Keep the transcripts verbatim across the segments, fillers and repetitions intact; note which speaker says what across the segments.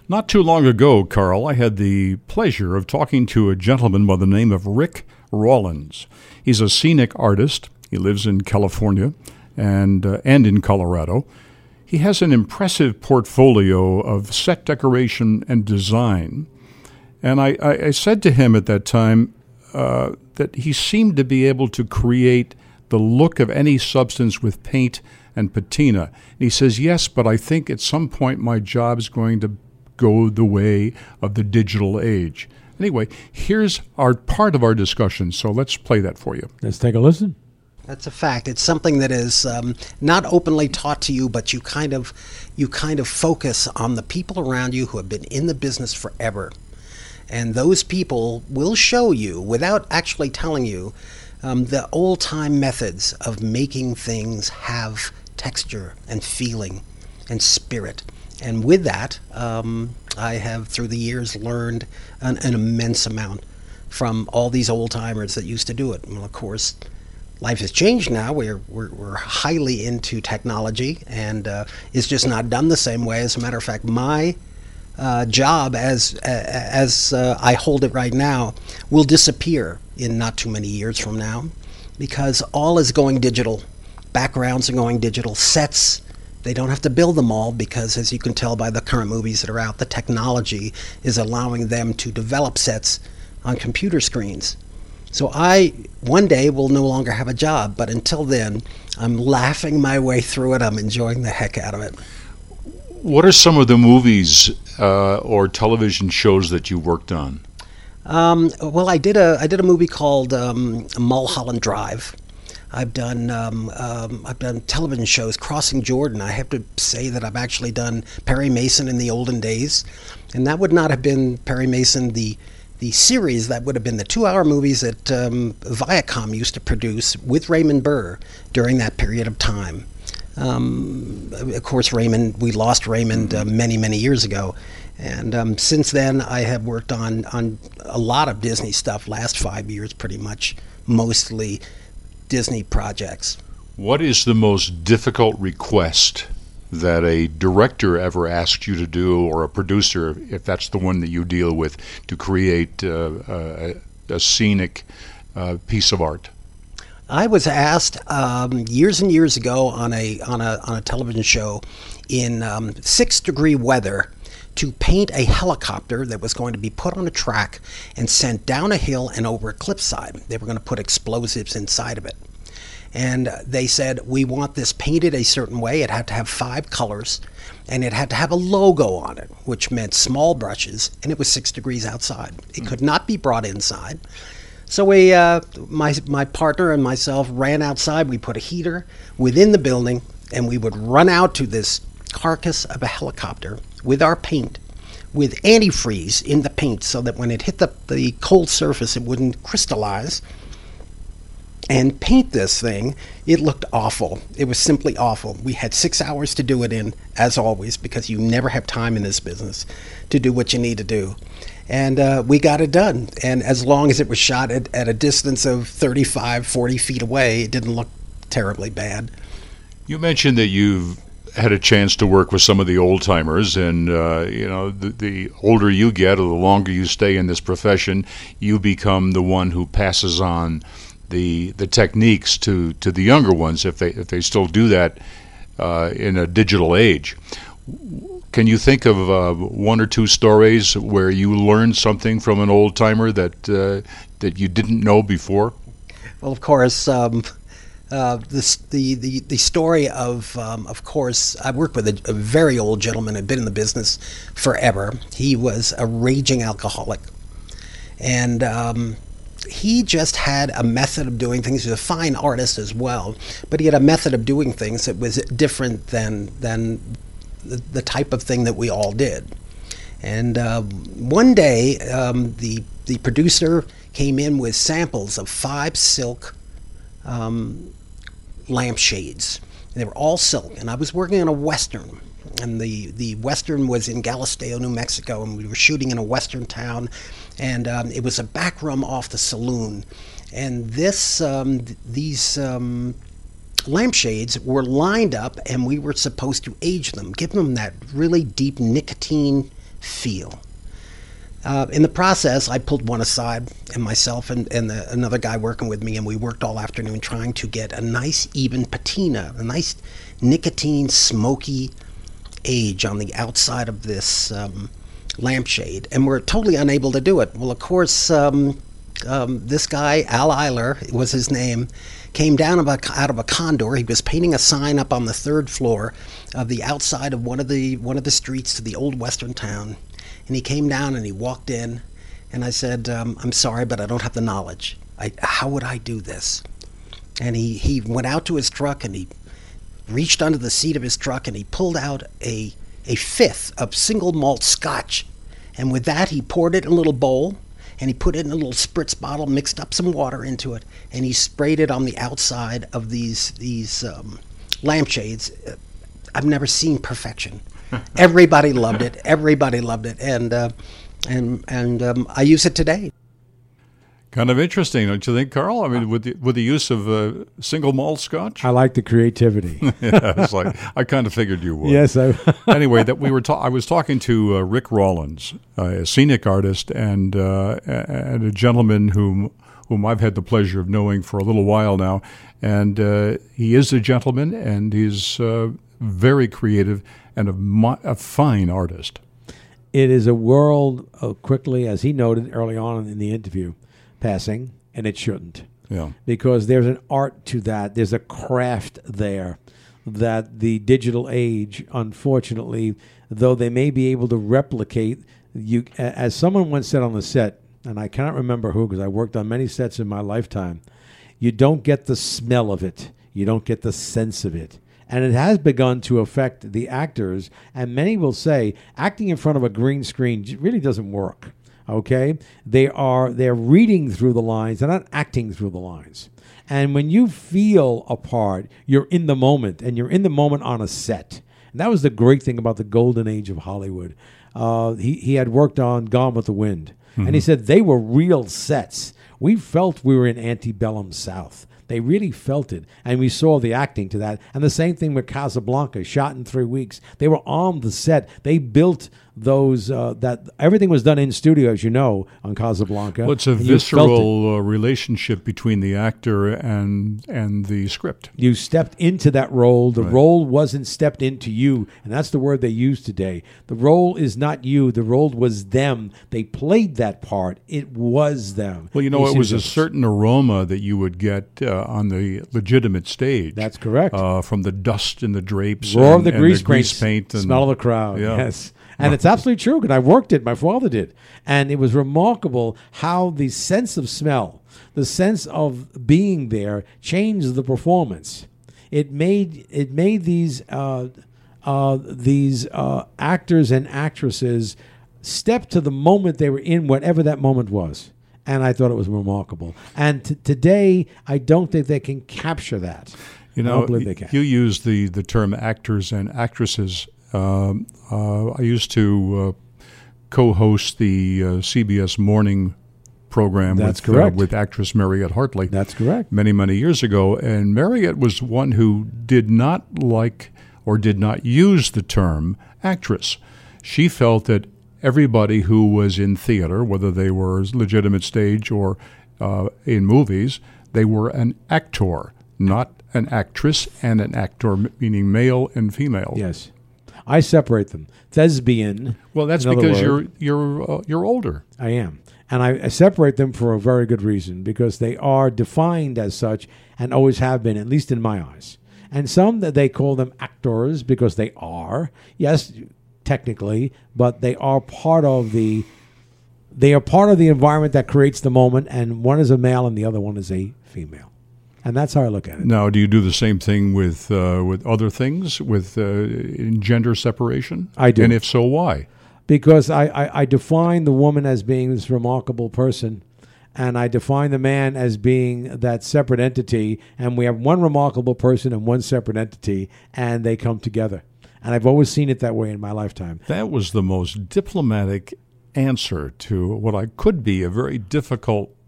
Speaker 1: Not too long ago, Carl, I had the pleasure of talking to a gentleman by the name of Rick Rawlins. He's a scenic artist. He lives in California and uh, and in Colorado. He has an impressive portfolio of set decoration and design. And I, I, I said to him at that time uh, that he seemed to be able to create the look of any substance with paint and patina. And he says, yes, but I think at some point my job's going to go the way of the digital age. Anyway, here's our part of our discussion, so let's play that for you.
Speaker 2: Let's take a listen.
Speaker 3: That's a fact. It's something that is um, not openly taught to you, but you kind of you kind of focus on the people around you who have been in the business forever. And those people will show you, without actually telling you, um, the old-time methods of making things have texture and feeling and spirit. And with that, um, I have, through the years, learned an, an immense amount from all these old-timers that used to do it. Well, of course, life has changed now. We're, we're, we're highly into technology, and uh, it's just not done the same way. As a matter of fact, my uh, job as, as uh, I hold it right now will disappear in not too many years from now, because all is going digital. Backgrounds are going digital. Sets, they don't have to build them all because, as you can tell by the current movies that are out, the technology is allowing them to develop sets on computer screens. So I, one day, will no longer have a job, but until then, I'm laughing my way through it. I'm enjoying the heck out of it.
Speaker 1: What are some of the movies uh, or television shows that you worked on?
Speaker 3: Um, well, I did a I did a movie called um, Mulholland Drive. I've done um, um, I've done television shows. Crossing Jordan. I have to say that I've actually done Perry Mason in the olden days, and that would not have been Perry Mason the the series. That would have been the two-hour movies that um, Viacom used to produce with Raymond Burr during that period of time. Um, of course, Raymond, we lost Raymond uh, many, many years ago. And um, since then, I have worked on, on a lot of Disney stuff, last five years pretty much, mostly Disney projects.
Speaker 1: What is the most difficult request that a director ever asked you to do, or a producer, if that's the one that you deal with, to create uh, a, a scenic uh, piece of art?
Speaker 3: I was asked um, years and years ago on a on a on a television show in um, six degree weather to paint a helicopter that was going to be put on a track and sent down a hill and over a cliffside. They were going to put explosives inside of it. And they said, we want this painted a certain way. It had to have five colors, and it had to have a logo on it, which meant small brushes, and it was six degrees outside. It mm. could not be brought inside. So we, uh, my my partner and myself ran outside. We put a heater within the building, and we would run out to this carcass of a helicopter with our paint, with antifreeze in the paint, so that when it hit the, the cold surface, it wouldn't crystallize, and paint this thing. It looked awful. It was simply awful. We had six hours to do it in, as always, because you never have time in this business to do what you need to do. And uh, we got it done. And as long as it was shot at, at a distance of thirty-five, forty feet away, it didn't look terribly bad.
Speaker 1: You mentioned that you've had a chance to work with some of the old timers, and uh, you know, the, the older you get, or the longer you stay in this profession, you become the one who passes on the the techniques to, to the younger ones, if they if they still do that uh, in a digital age. Can you think of uh, one or two stories where you learned something from an old timer that uh, that you didn't know before?
Speaker 3: Well, of course, um, uh, this, the the the story of um, of course, I worked with a, a very old gentleman who had been in the business forever. He was a raging alcoholic, and um, he just had a method of doing things. He was a fine artist as well, but he had a method of doing things that was different than than the, the type of thing that we all did. And uh, one day, um, the the producer came in with samples of five silk um, lampshades. And they were all silk, and I was working on a Western. And the, the Western was in Galisteo, New Mexico, and we were shooting in a Western town, and um, it was a back room off the saloon. And this, um, th- these um, lampshades were lined up, and we were supposed to age them, give them that really deep nicotine feel. Uh, in the process, I pulled one aside, and myself and, and the, another guy working with me, and we worked all afternoon trying to get a nice even patina, a nice nicotine smoky age on the outside of this um, lampshade, and we're totally unable to do it. Well, of course, um, um, this guy, Al Eiler was his name, came down of a, out of a condor. He was painting a sign up on the third floor of the outside of one of the one of the streets to the old western town. And he came down and he walked in, and I said, um, I'm sorry, but I don't have the knowledge. I, how would I do this? And he, he went out to his truck, and he reached under the seat of his truck, and he pulled out a, a fifth of single malt scotch. And with that, he poured it in a little bowl, and he put it in a little spritz bottle, mixed up some water into it, and he sprayed it on the outside of these, these um, lampshades. I've never seen perfection. Everybody loved it. Everybody loved it, and uh, and and um, I use it today.
Speaker 1: Kind of interesting, don't you think, Carl? I mean, with the, with the use of uh, single malt scotch.
Speaker 2: I like the creativity.
Speaker 1: Yeah, it's like I kind of figured you would.
Speaker 2: Yes. I
Speaker 1: Anyway, that we were. Ta- I was talking to uh, Rick Rawlins, uh, a scenic artist, and uh, and a gentleman whom whom I've had the pleasure of knowing for a little while now, and uh, he is a gentleman, and he's uh, very creative and a, mo- a fine artist.
Speaker 2: It is a world of quickly, as he noted early on in the interview, passing, and it shouldn't.
Speaker 1: Yeah.
Speaker 2: Because there's an art to that. There's a craft there that the digital age, unfortunately, though they may be able to replicate, you, as someone once said on the set, and I cannot remember who because I worked on many sets in my lifetime, you don't get the smell of it. You don't get the sense of it. And it has begun to affect the actors, and many will say acting in front of a green screen really doesn't work. Okay, they are they're reading through the lines, they're not acting through the lines. And when you feel a part, you're in the moment, and you're in the moment on a set. And that was the great thing about the golden age of Hollywood. Uh, he he had worked on Gone with the Wind, mm-hmm. and he said they were real sets. We felt we were in antebellum South. They really felt it, and we saw the acting to that. And the same thing with Casablanca, shot in three weeks. They were on the set. They built those, uh, that everything was done in studio, as you know, on Casablanca.
Speaker 1: Well, it's a visceral uh, relationship between the actor and and the script.
Speaker 2: You stepped into that role. The
Speaker 1: right.
Speaker 2: role wasn't stepped into you, and that's the word they use today. The role is not you. The role was them. They played that part. It was them.
Speaker 1: Well, you know, it was a certain aroma that you would get uh, on the legitimate stage.
Speaker 2: That's correct.
Speaker 1: Uh, from the dust in the drapes.
Speaker 2: Roar
Speaker 1: and,
Speaker 2: of the
Speaker 1: and
Speaker 2: grease,
Speaker 1: the grease paint. And,
Speaker 2: smell of the crowd,
Speaker 1: yeah.
Speaker 2: yes. And it's absolutely true, because I worked it. My father did. And it was remarkable how the sense of smell, the sense of being there, changed the performance. It made it made these uh, uh, these uh, actors and actresses step to the moment they were in, whatever that moment was. And I thought it was remarkable. And t- today, I don't think they can capture that.
Speaker 1: You know,
Speaker 2: I don't believe they can.
Speaker 1: You use the, the term actors and actresses. Um, uh, I used to uh, co-host the uh, C B S morning program
Speaker 2: That's
Speaker 1: with,
Speaker 2: correct.
Speaker 1: Uh, with actress Mariette Hartley.
Speaker 2: That's correct.
Speaker 1: Many, many years ago. And Mariette was one who did not like or did not use the term actress. She felt that everybody who was in theater, whether they were legitimate stage or uh, in movies, they were an actor, not an actress and an actor, meaning male and female.
Speaker 2: Yes. I separate them. Thespian.
Speaker 1: Well, that's because word. you're you're uh, you're older.
Speaker 2: I am, and I, I separate them for a very good reason, because they are defined as such and always have been, at least in my eyes. And some that they call them actors because they are, yes, technically, but they are part of the they are part of the environment that creates the moment. And one is a male, and the other one is a female. And that's how I look at it.
Speaker 1: Now, do you do the same thing with uh, with other things, with uh, in gender separation?
Speaker 2: I do.
Speaker 1: And if so, why?
Speaker 2: Because I, I, I define the woman as being this remarkable person, and I define the man as being that separate entity, and we have one remarkable person and one separate entity, and they come together. And I've always seen it that way in my lifetime.
Speaker 1: That was the most diplomatic answer to what I could be a very difficult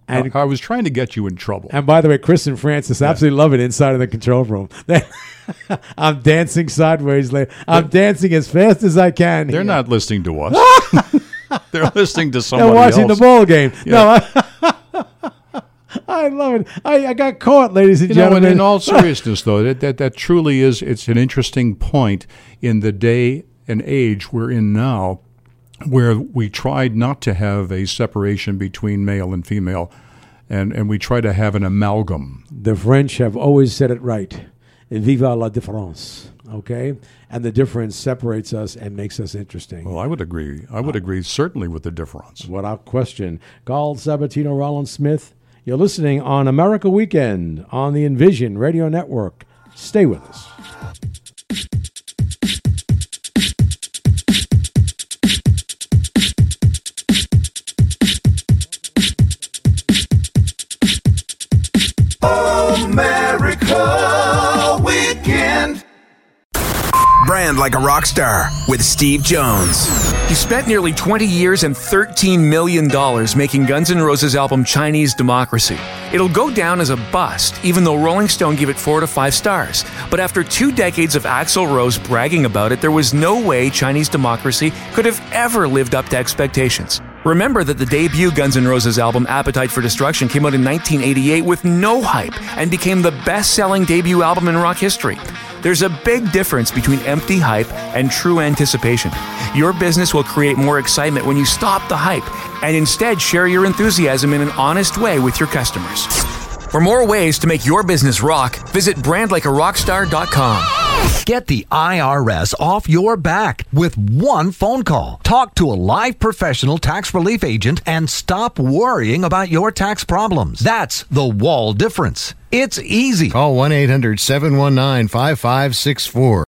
Speaker 2: And
Speaker 1: I, I was trying to get you in trouble.
Speaker 2: And by the way, Chris and Francis absolutely love it inside of the control room. I'm dancing sideways. Later. I'm dancing as fast as I can.
Speaker 1: They're
Speaker 2: here.
Speaker 1: not listening to us. They're listening to somebody
Speaker 2: They're watching
Speaker 1: else.
Speaker 2: the ball game.
Speaker 1: Yeah.
Speaker 2: No, I, I love it. I, I got caught, ladies and
Speaker 1: You know,
Speaker 2: gentlemen.
Speaker 1: and in all seriousness, though, that, that that truly is, it's an interesting point in the day and age we're in now, where we tried not to have a separation between male and female, and, and we try to have an amalgam.
Speaker 2: The French have always said it right. Viva la différence. Okay? And the difference separates us and makes us interesting.
Speaker 1: Well, I would agree. I would agree certainly with the difference.
Speaker 2: Without question. Carl Sabatino, Rollins Smith, you're listening on America Weekend on the Envision Radio Network. Stay with us.
Speaker 4: America Weekend. Brand like a rock star with Steve Jones.
Speaker 5: He spent nearly twenty years and thirteen million dollars making Guns N' Roses' album Chinese Democracy. It'll go down as a bust, even though Rolling Stone gave it four to five stars. But after two decades of Axl Rose bragging about it, there was no way Chinese Democracy could have ever lived up to expectations. Remember that the debut Guns N' Roses album Appetite for Destruction came out in nineteen eighty-eight with no hype and became the best-selling debut album in rock history. There's a big difference between empty hype and true anticipation. Your business will create more excitement when you stop the hype and instead share your enthusiasm in an honest way with your customers. For more ways to make your business rock, visit brand like a rockstar dot com.
Speaker 6: Get the I R S off your back with one phone call. Talk to a live professional tax relief agent and stop worrying about your tax problems. That's the wall difference. It's easy.
Speaker 7: Call one eight hundred seven one nine five five six four.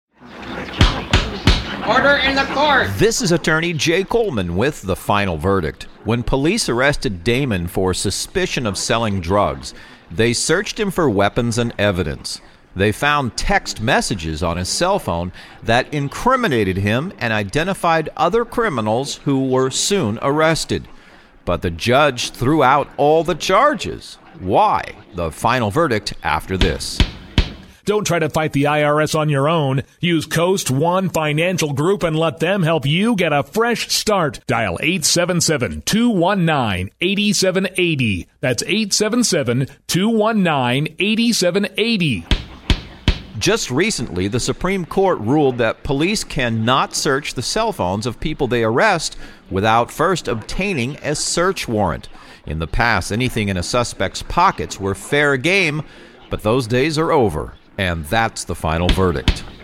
Speaker 8: Order in the court.
Speaker 9: This is attorney Jay Coleman with the final verdict. When police arrested Damon for suspicion of selling drugs, they searched him for weapons and evidence. They found text messages on his cell phone that incriminated him and identified other criminals who were soon arrested. But the judge threw out all the charges. Why? The final verdict after this.
Speaker 10: Don't try to fight the I R S on your own. Use Coast One Financial Group and let them help you get a fresh start. Dial eight seven seven, two one nine, eight seven eight zero. That's eight seven seven, two one nine, eight seven eight zero.
Speaker 9: Just recently, the Supreme Court ruled that police cannot search the cell phones of people they arrest without first obtaining a search warrant. In the past, anything in a suspect's pockets were fair game, but those days are over. And that's the final verdict.